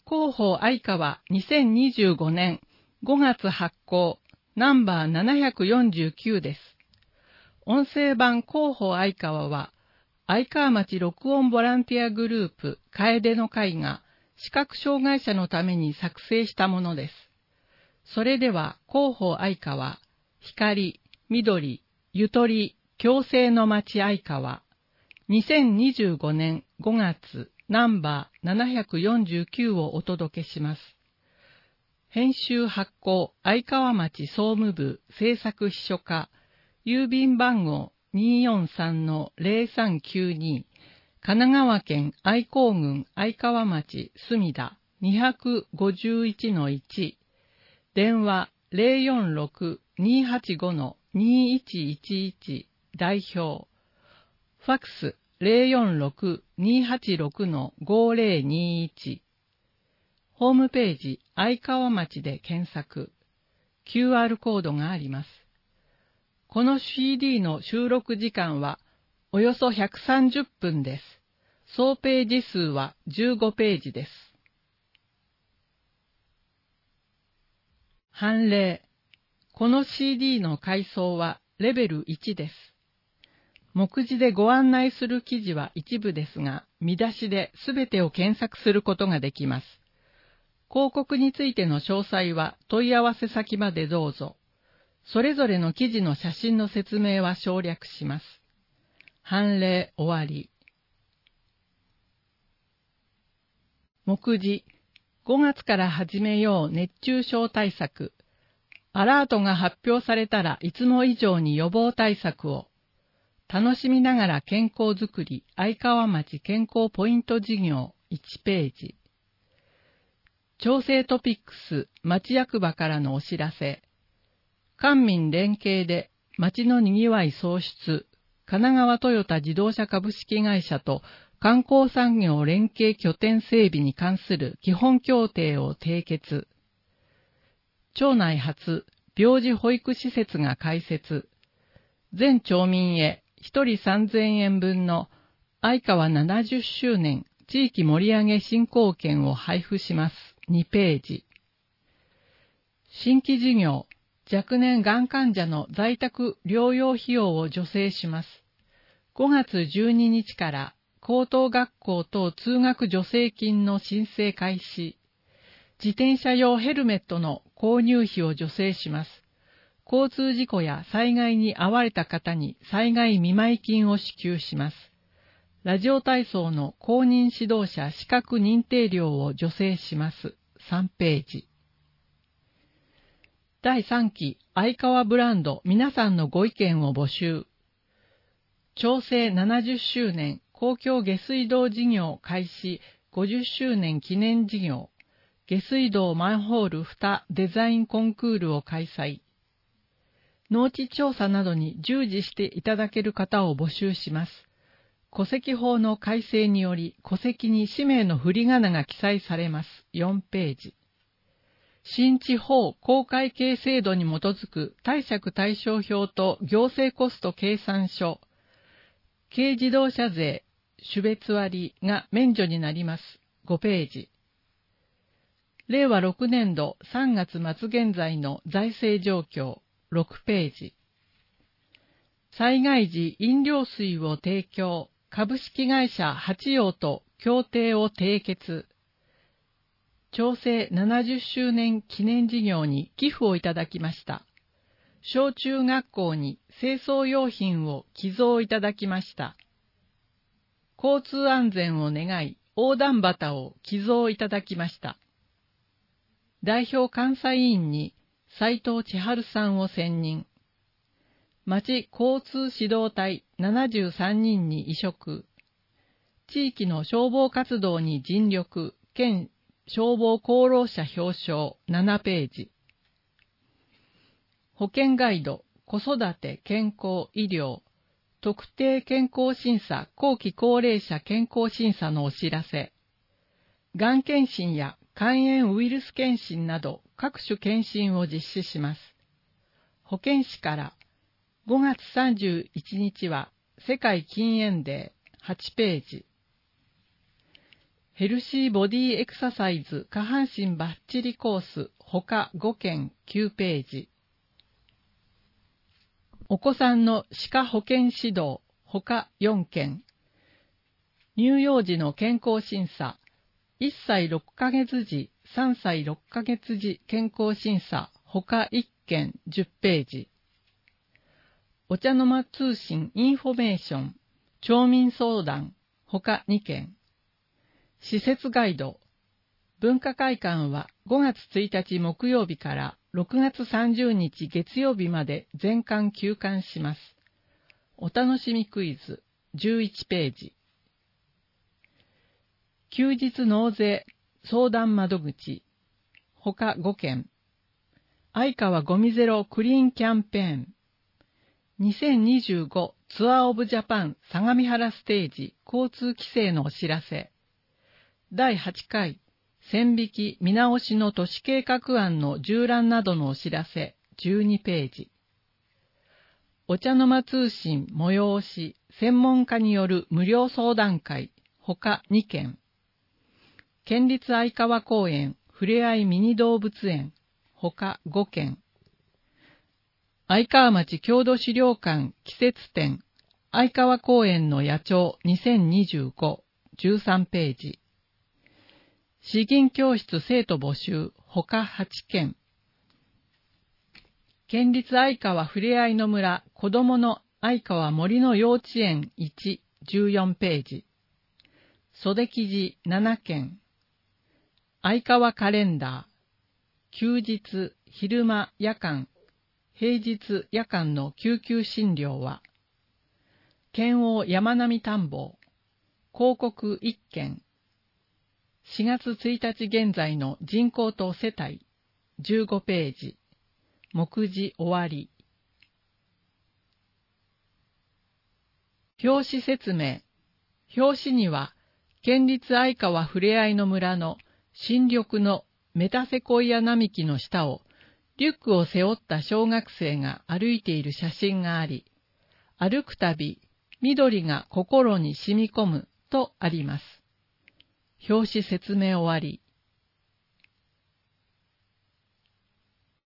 広報愛川2025年5月発行ナンバー749です。音声版広報愛川は、愛川町録音ボランティアグループ楓の会が視覚障害者のために作成したものです。それでは広報愛川、光、緑、ゆとり、共生の町愛川、2025年5月ナンバー749をお届けします。編集発行愛川町総務部制作秘書課、郵便番号 243-0392、神奈川県愛好郡愛川町墨田 251-1、電話 046-285-2111 代表、ファックス 046-286-5021、ホームページ愛川町で検索、QR コードがあります。この CD の収録時間はおよそ130分です。総ページ数は15ページです。判例。この CD の階層はレベル1です。目次でご案内する記事は一部ですが、見出しで全てを検索することができます。広告についての詳細は問い合わせ先までどうぞ。それぞれの記事の写真の説明は省略します。判例終わり。目次、5月から始めよう熱中症対策。アラートが発表されたらいつも以上に予防対策を。楽しみながら健康づくり愛川町健康ポイント事業1ページ。調整トピックス町役場からのお知らせ。官民連携で町のにぎわい創出、神奈川トヨタ自動車株式会社と観光産業連携拠点整備に関する基本協定を締結。町内初病児保育施設が開設。全町民へ1人3000円分の愛川70周年地域盛り上げ振興券を配布します。2ページ。新規事業、若年がん患者の在宅療養費用を助成します。5月12日から高等学校等通学助成金の申請開始。自転車用ヘルメットの購入費を助成します。交通事故や災害に遭われた方に災害見舞金を支給します。ラジオ体操の公認指導者資格認定料を助成します。3ページ。第3期愛川ブランド皆さんのご意見を募集。調整70周年公共下水道事業開始50周年記念事業下水道マンホール蓋デザインコンクールを開催。農地調査などに従事していただける方を募集します。戸籍法の改正により戸籍に氏名の振り仮名が記載されます。4ページ。新地方公会計制度に基づく貸借対照表と行政コスト計算書。軽自動車税、種別割が免除になります。5ページ。令和6年度3月末現在の財政状況。6ページ。災害時飲料水を提供、株式会社八陽と協定を締結。調整70周年記念事業に寄付をいただきました。小中学校に清掃用品を寄贈いただきました。交通安全を願い、横断旗を寄贈いただきました。代表監査委員に斉藤千春さんを選任。町交通指導隊73人に委嘱。地域の消防活動に尽力、県消防功労者表彰7ページ。保険ガイド、子育て、健康、医療、特定健康審査、後期高齢者健康審査のお知らせ。がん検診や肝炎ウイルス検診など各種検診を実施します。保健師から5月31日は世界禁煙デー8ページ。 ヘルシーボディエクササイズ下半身バッチリコース他5件9ページ。お子さんの歯科保健指導他4件。乳幼児の健康審査1歳6ヶ月時3歳6ヶ月時健康審査他1件10ページ。お茶の間通信インフォメーション町民相談他2件。施設ガイド文化会館は5月1日木曜日から6月30日月曜日まで全館休館します。お楽しみクイズ11ページ。休日納税相談窓口他5件。相川ゴミゼロクリーンキャンペーン2025ツアーオブジャパン相模原ステージ交通規制のお知らせ。第8回線引き見直しの都市計画案の縦覧などのお知らせ12ページ。お茶の間通信催し専門家による無料相談会他2件。県立愛川公園ふれあいミニ動物園他5件。愛川町郷土資料館季節展愛川公園の野鳥2025 13ページ。詩吟教室生徒募集他8件。県立愛川ふれあいの村子どもの愛川森の幼稚園1 14ページ。袖記事7件。愛川カレンダー休日昼間夜間平日夜間の救急診療は県央山並田んぼ広告1件。4月1日現在の人口と世帯15ページ。目次終わり。表紙説明。表紙には県立愛川ふれあいの村の新緑のメタセコイア並木の下をリュックを背負った小学生が歩いている写真があり、歩くたび緑が心に染み込むとあります。表紙説明終わり。